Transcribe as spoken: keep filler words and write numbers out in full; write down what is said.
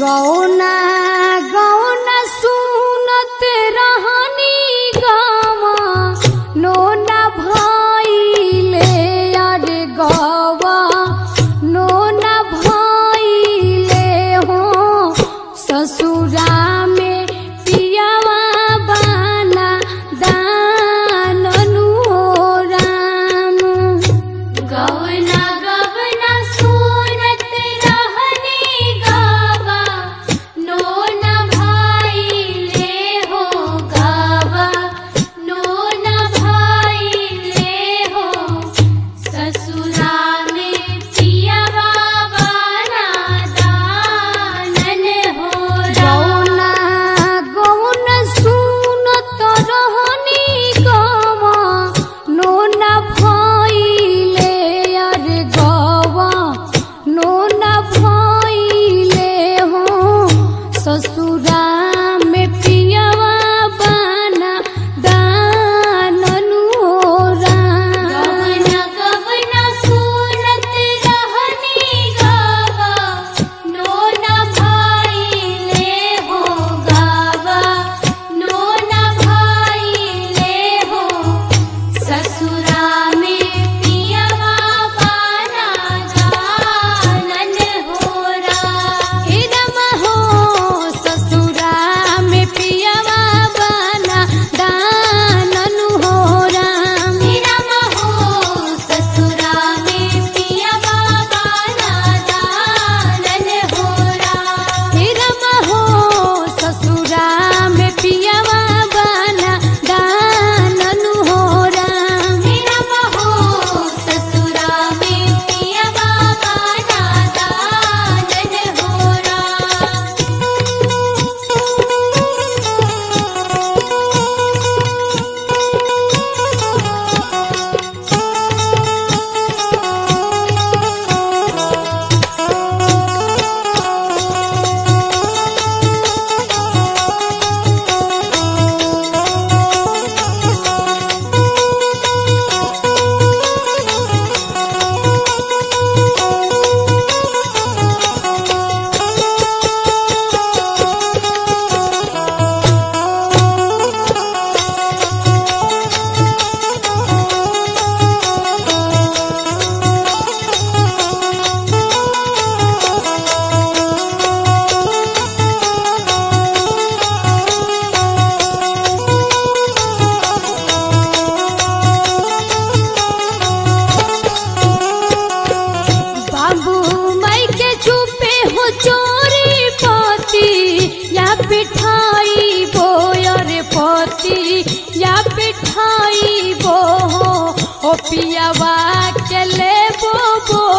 गौना गौना सुनत रहनी गावा नोना भइले अरे गवा नोना भइले हो ससुरा में पियावा बाना दाननु हो राम। गौना गवना सुनत रहनी गावा नोना भइले हो गावा नोना भइले हो ससुरा में पियावा बाना दानन हो गौना गौना सुनत रहनी गावा नोना भइले अरे गवा नोना भइले हो ससुरा में पियावा बाना दाननु हो राम। गवना गवना सुनत रहनी गावा नोना भइले हो गावा नोना भइले हो ससुरा में पियावा बाना दानन हो राम। हे राम हो ससुरा में पियावा बाना दाननु हो राम। हे राम हो ससुरा में पियावा बाना दानन हो राम। हे राम हो ससुरा में पियावा बाना दाननु हो राम। हे राम हो ससुरा में पियावा बाना दानन हो राम। बाबू माई के छुपे हो चोरी पति या पिठाई बो अरे पति या पिठाई बो हो ओ पियावा के ले बो बो